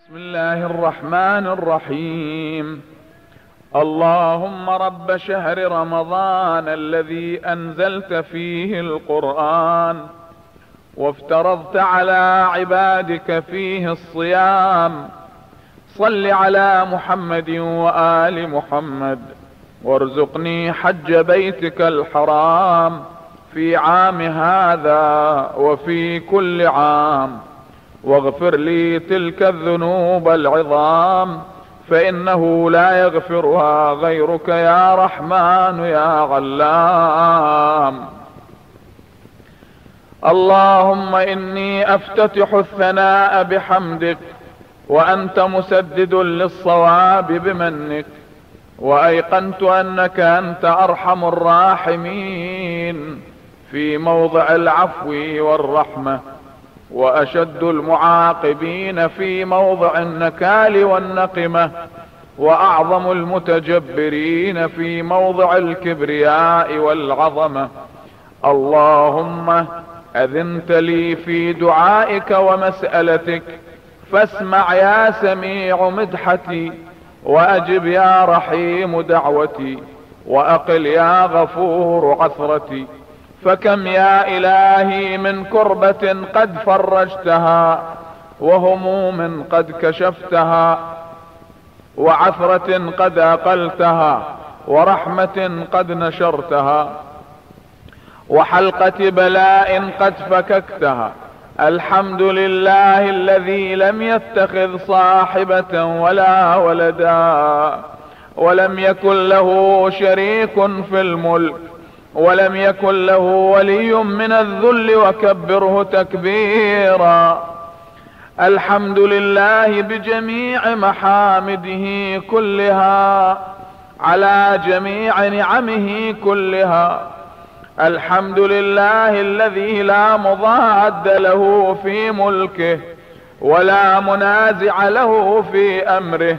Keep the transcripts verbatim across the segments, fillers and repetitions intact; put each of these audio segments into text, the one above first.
بسم الله الرحمن الرحيم. اللهم رب شهر رمضان الذي أنزلت فيه القرآن وافترضت على عبادك فيه الصيام، صل على محمد وآل محمد وارزقني حج بيتك الحرام في عام هذا وفي كل عام، واغفر لي تلك الذنوب العظام فإنه لا يغفرها غيرك يا رحمن يا علام. اللهم إني أفتتح الثناء بحمدك وأنت مسدد للصواب بمنك، وأيقنت أنك أنت أرحم الراحمين في موضع العفو والرحمة، وأشد المعاقبين في موضع النكال والنقمة، وأعظم المتجبرين في موضع الكبرياء والعظمة. اللهم أذنت لي في دعائك ومسألتك، فاسمع يا سميع مدحتي، وأجب يا رحيم دعوتي، وأقل يا غفور عثرتي. فكم يا إلهي من كربة قد فرجتها، وهموم قد كشفتها، وعثرة قد أقلتها، ورحمة قد نشرتها، وحلقة بلاء قد فككتها. الحمد لله الذي لم يتخذ صاحبة ولا ولدا، ولم يكن له شريك في الملك، ولم يكن له ولي من الذل، وكبره تكبيرا. الحمد لله بجميع محامده كلها على جميع نعمه كلها. الحمد لله الذي لا مضاد له في ملكه ولا منازع له في أمره.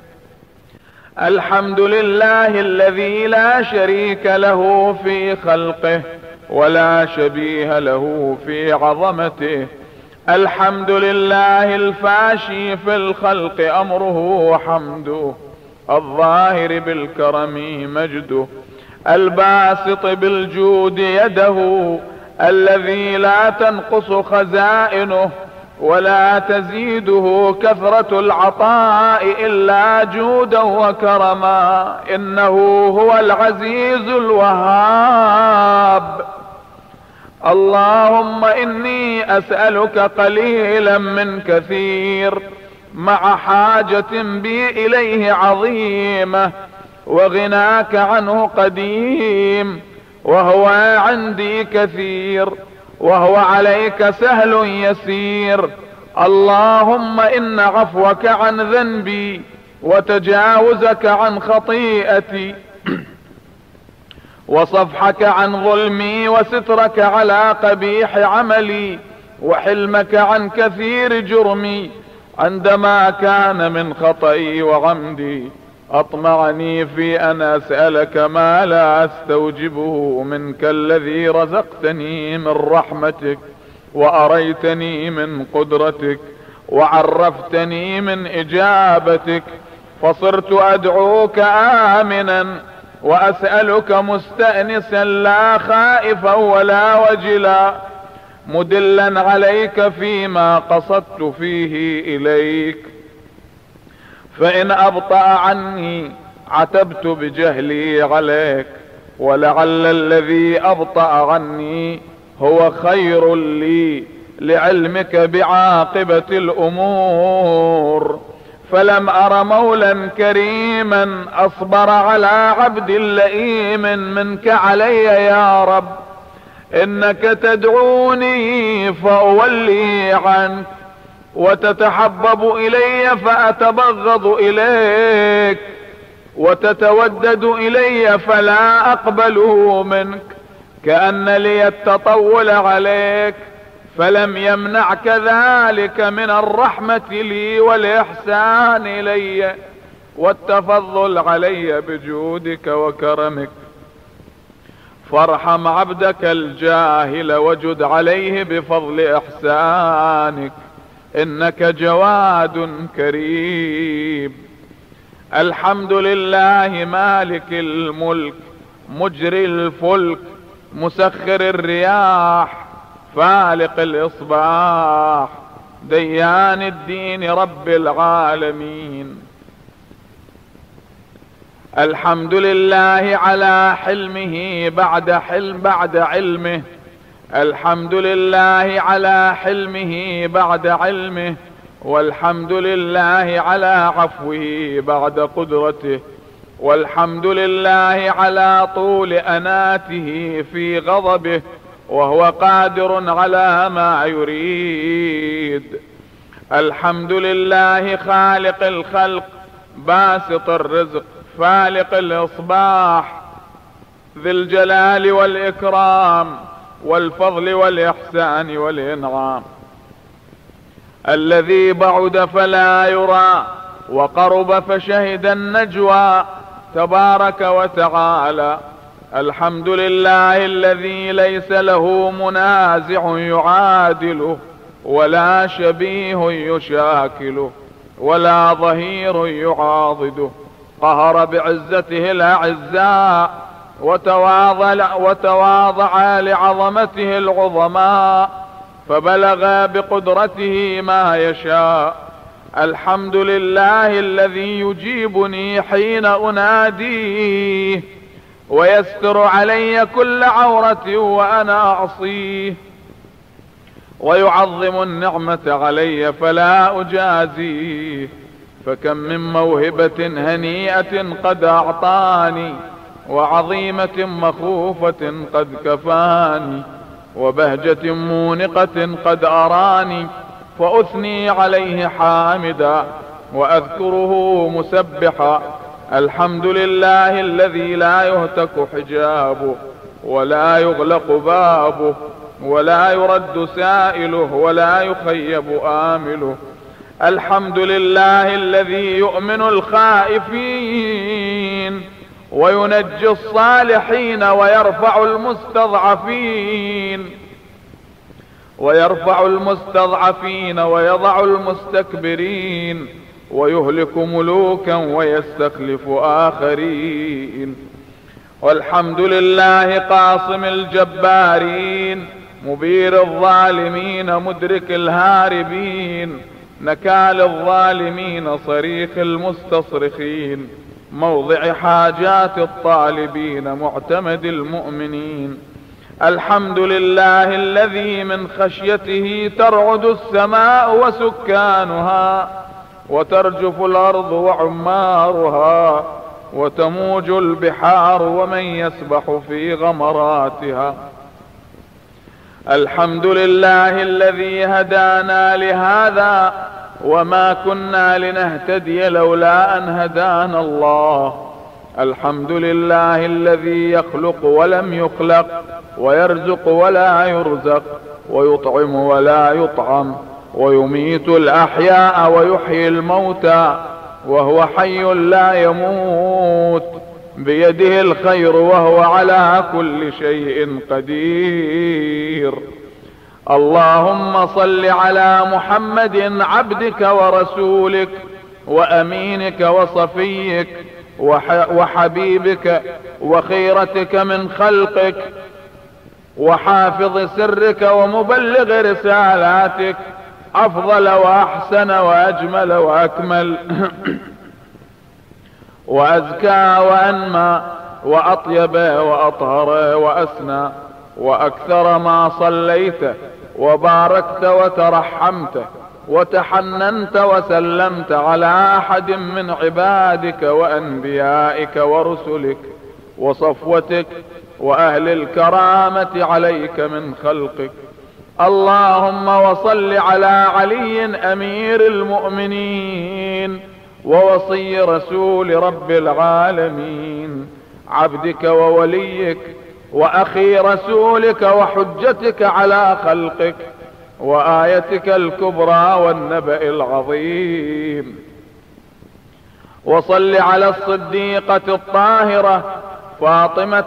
الحمد لله الذي لا شريك له في خلقه ولا شبيه له في عظمته. الحمد لله الفاشي في الخلق أمره وحمده، الظاهر بالكرم مجده، الباسط بالجود يده، الذي لا تنقص خزائنه ولا تزيده كثرة العطاء إلا جودا وكرما. إنه هو العزيز الوهاب. اللهم إني أسألك قليلا من كثير، مع حاجة بي إليه عظيمة، وغناك عنه قديم، وهو عندي كثير، وهو عليك سهل يسير. اللهم إن عفوك عن ذنبي، وتجاوزك عن خطيئتي، وصفحك عن ظلمي، وسترك على قبيح عملي، وحلمك عن كثير جرمي، عندما كان من خطئي وعمدي أطمعني في أن أسألك ما لا أستوجبه منك، الذي رزقتني من رحمتك، وأريتني من قدرتك، وعرفتني من إجابتك، فصرت أدعوك آمنا وأسألك مستأنسا لا خائفا ولا وجلا، مدلا عليك فيما قصدت فيه إليك. فإن أبطأ عني عتبت بجهلي عليك، ولعل الذي أبطأ عني هو خير لي لعلمك بعاقبة الأمور. فلم أر مولا كريما أصبر على عبد لئيم منك علي يا رب. إنك تدعوني فأولي عنك، وتتحبب إلي فأتبغض إليك، وتتودد إلي فلا أقبله منك، كأن لي التطول عليك، فلم يمنعك ذلك من الرحمة لي والإحسان إلي والتفضل علي بجودك وكرمك. فارحم عبدك الجاهل وجد عليه بفضل إحسانك، إنك جواد كريم. الحمد لله مالك الملك مجري الفلك مسخر الرياح فالق الإصباح ديان الدين رب العالمين. الحمد لله على حلمه بعد حلم بعد علمه. الحمد لله على حلمه بعد علمه، والحمد لله على عفوه بعد قدرته، والحمد لله على طول أناته في غضبه، وهو قادر على ما يريد. الحمد لله خالق الخلق باسط الرزق فالق الإصباح ذي الجلال والإكرام والفضل والإحسان والإنعام، الذي بعد فلا يرى وقرب فشهد النجوى تبارك وتعالى. الحمد لله الذي ليس له منازع يعادله، ولا شبيه يشاكله، ولا ظهير يعاضده. قهر بعزته الأعزاء وتواضع, وتواضع لعظمته العظماء، فبلغ بقدرته ما يشاء. الحمد لله الذي يجيبني حين أناديه، ويستر علي كل عورة وأنا أعصيه، ويعظم النعمة علي فلا أجازيه. فكم من موهبة هنيئة قد أعطاني، وعظيمة مخوفة قد كفاني، وبهجة مونقة قد أراني، فأثني عليه حامدا وأذكره مسبحا. الحمد لله الذي لا يهتك حجابه، ولا يغلق بابه، ولا يرد سائله، ولا يخيب آمله. الحمد لله الذي يؤمن الخائفين وينجي الصالحين ويرفع المستضعفين ويرفع المستضعفين ويضع المستكبرين، ويهلك ملوكا ويستخلف آخرين. والحمد لله قاصم الجبارين مبير الظالمين مدرك الهاربين، نكال الظالمين صريخ المستصرخين، موضع حاجات الطالبين معتمد المؤمنين. الحمد لله الذي من خشيته ترعد السماء وسكانها، وترجف الأرض وعمارها، وتموج البحار ومن يسبح في غمراتها. الحمد لله الذي هدانا لهذا، وما كنا لنهتدي لولا أن هدانا الله. الحمد لله الذي يخلق ولم يخلق، ويرزق ولا يرزق، ويطعم ولا يطعم، ويميت الأحياء ويحيي الموتى، وهو حي لا يموت، بيده الخير وهو على كل شيء قدير. اللهم صل على محمد عبدك ورسولك وأمينك وصفيك وحبيبك وخيرتك من خلقك، وحافظ سرك ومبلغ رسالاتك، أفضل وأحسن وأجمل وأكمل وأزكى وأنمى وأطيب وأطهر وأسنى وأكثر ما صليت وباركت وترحمت وتحننت وسلمت على أحد من عبادك وأنبيائك ورسلك وصفوتك وأهل الكرامة عليك من خلقك. اللهم وصل على علي أمير المؤمنين ووصي رسول رب العالمين، عبدك ووليك وأخي رسولك وحجتك على خلقك، وآيتك الكبرى والنبأ العظيم. وصل على الصديقة الطاهرة فاطمة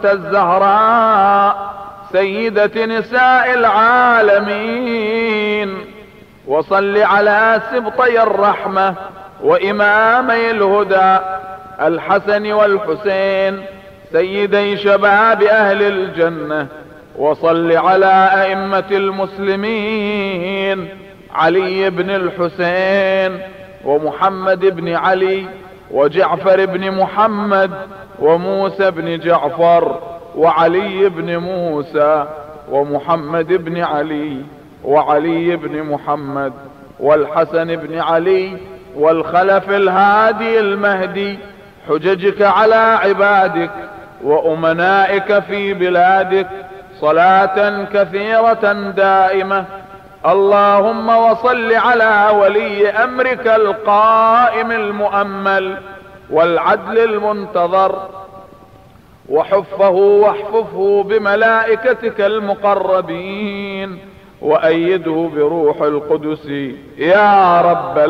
الزهراء سيدة نساء العالمين، وصل على سبطي الرحمة وإمامي الهدى الحسن والحسين سيدي شباب أهل الجنة. وصل على أئمة المسلمين علي بن الحسين ومحمد بن علي وجعفر بن محمد وموسى بن جعفر وعلي بن موسى ومحمد بن علي وعلي بن محمد والحسن بن علي والخلف الهادي المهدي، حججك على عبادك وأمنائك في بلادك صلاة كثيرة دائمة. اللهم وصل على ولي أمرك القائم المؤمل والعدل المنتظر، وحفه واحفظه بملائكتك المقربين، وأيده بروح القدس يا رب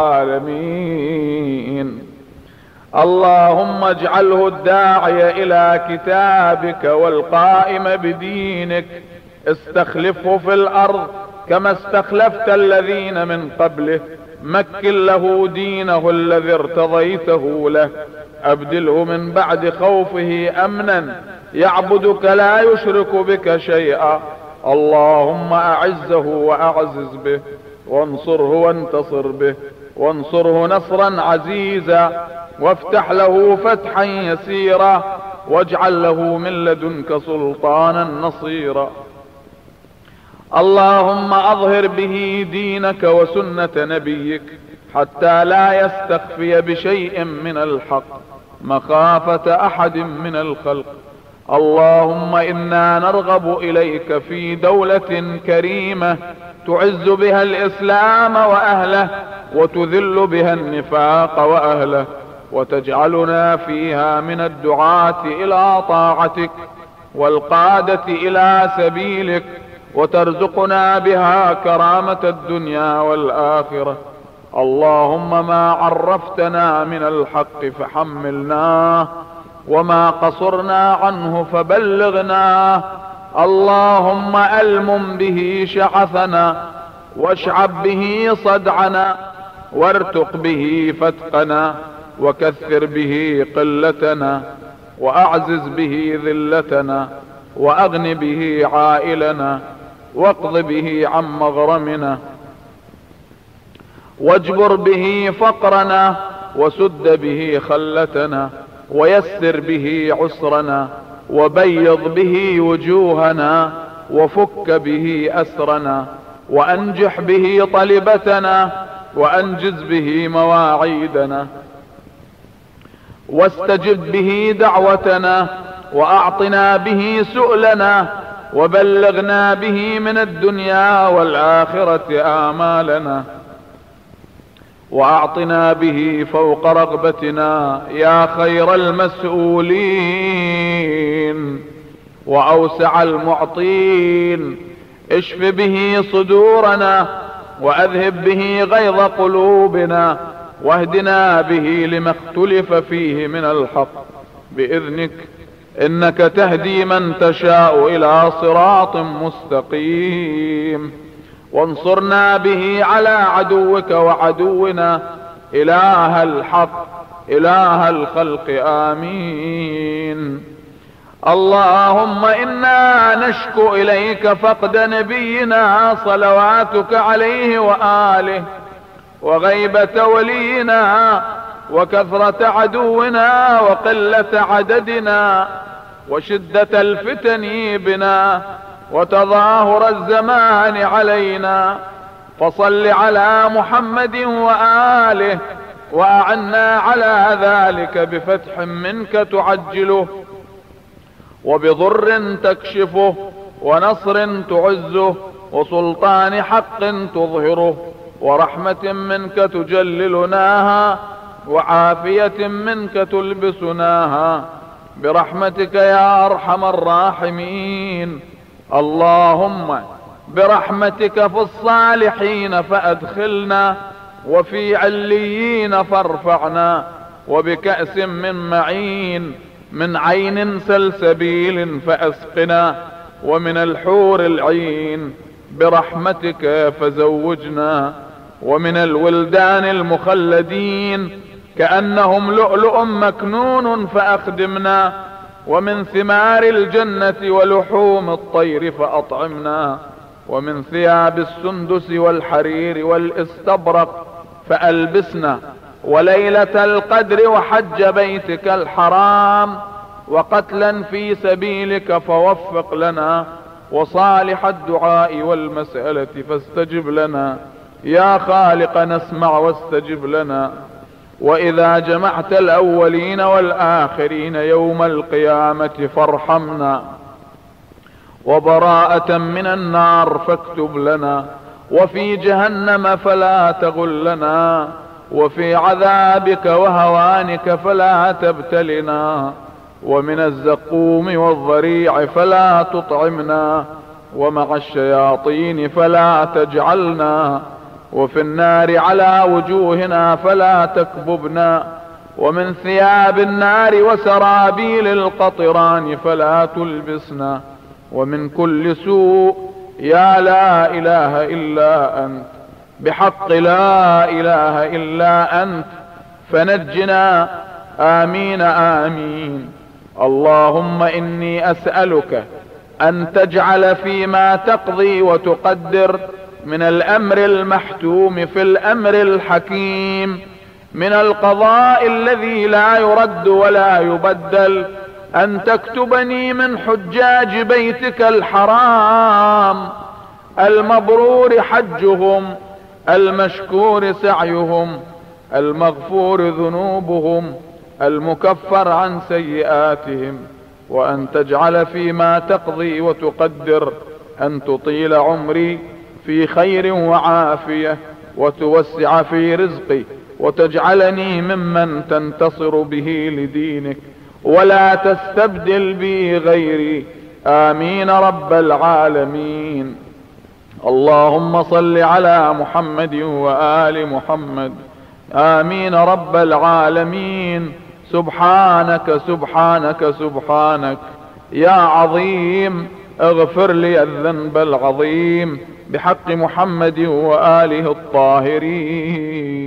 العالمين. اللهم اجعله الداعي إلى كتابك والقائم بدينك، استخلفه في الأرض كما استخلفت الذين من قبله، مكن له دينه الذي ارتضيته له، أبدله من بعد خوفه أمنا يعبدك لا يشرك بك شيئا. اللهم أعزه وأعزز به، وانصره وانتصر به، وانصره نصرا عزيزا، وافتح له فتحا يسيرا، واجعل له من لدنك سلطانا نصيرا. اللهم أظهر به دينك وسنة نبيك حتى لا يستخفي بشيء من الحق مخافة أحد من الخلق. اللهم إنا نرغب إليك في دولة كريمة تعز بها الإسلام وأهله، وتذل بها النفاق وأهله، وتجعلنا فيها من الدعاة إلى طاعتك والقادة إلى سبيلك، وترزقنا بها كرامة الدنيا والآخرة. اللهم ما عرفتنا من الحق فحملناه، وما قصرنا عنه فبلغناه. اللهم ألمم به شعثنا، واشعب به صدعنا، وارتق به فتقنا، وكثر به قلتنا، وأعزز به ذلتنا، وأغن به عائلنا، واقض به عن مغرمنا، واجبر به فقرنا، وسد به خلتنا، ويسر به عسرنا، وبيض به وجوهنا، وفك به أسرنا، وأنجح به طلبتنا، وأنجز به مواعيدنا، واستجب به دعوتنا، وأعطنا به سؤلنا، وبلغنا به من الدنيا والآخرة آمالنا، وأعطنا به فوق رغبتنا يا خير المسؤولين وأوسع المعطين. اشف به صدورنا، وأذهب به غيظ قلوبنا، واهدنا به لما اختلف فيه من الحق بإذنك، إنك تهدي من تشاء إلى صراط مستقيم. وانصرنا به على عدوك وعدونا إله الحق إله الخلق آمين. اللهم إنا نشكو إليك فقد نبينا صلواتك عليه وآله، وغيبة ولينا، وكثرة عدونا، وقلة عددنا، وشدة الفتن بنا، وتظاهر الزمان علينا. فصل على محمد وآله، وأعنا على ذلك بفتح منك تعجله، وبضر تكشفه، ونصر تعزه، وسلطان حق تظهره، ورحمة منك تجللناها، وعافية منك تلبسناها، برحمتك يا أرحم الراحمين. اللهم برحمتك في الصالحين فأدخلنا، وفي عليين فارفعنا، وبكأس من معين، من عين سلسبيل فأسقنا، ومن الحور العين برحمتك فزوجنا، ومن الولدان المخلدين كأنهم لؤلؤ مكنون فأخدمنا، ومن ثمار الجنة ولحوم الطير فأطعمنا، ومن ثياب السندس والحرير والاستبرق فألبسنا، وليلة القدر وحج بيتك الحرام وقتلا في سبيلك فوفق لنا، وصالح الدعاء والمسألة فاستجب لنا، يا خالقنا اسمع واستجب لنا. وإذا جمعت الأولين والآخرين يوم القيامة فارحمنا، وبراءة من النار فاكتب لنا، وفي جهنم فلا تغلنا، وفي عذابك وهوانك فلا تبتلنا، ومن الزقوم والضريع فلا تطعمنا، ومع الشياطين فلا تجعلنا، وفي النار على وجوهنا فلا تكببنا، ومن ثياب النار وسرابيل القطران فلا تلبسنا، ومن كل سوء يا لا إله إلا أنت، بحق لا إله إلا أنت فنجنا، آمين آمين. اللهم إني أسألك أن تجعل فيما تقضي وتقدر من الأمر المحتوم في الأمر الحكيم، من القضاء الذي لا يرد ولا يبدل، أن تكتبني من حجاج بيتك الحرام المبرور حجهم، المشكور سعيهم، المغفور ذنوبهم، المكفر عن سيئاتهم، وأن تجعل فيما تقضي وتقدر أن تطيل عمري في خير وعافية، وتوسع في رزقي، وتجعلني ممن تنتصر به لدينك، ولا تستبدل بي غيري، آمين رب العالمين. اللهم صل على محمد وآل محمد، آمين رب العالمين. سبحانك سبحانك سبحانك يا عظيم، اغفر لي الذنب العظيم بحق محمد وآله الطاهرين.